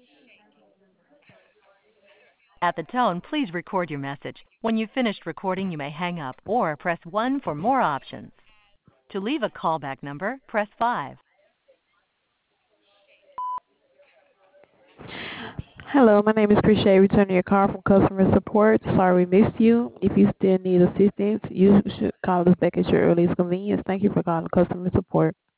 At the tone, please record your message. When you've finished recording, you may hang up or press 1 for more options. To leave a callback number, press 5. Hello, my name is Krishay, returning your call from customer support. Sorry we missed you. If you still need assistance, you should call us back at your earliest convenience. Thank you for calling customer support.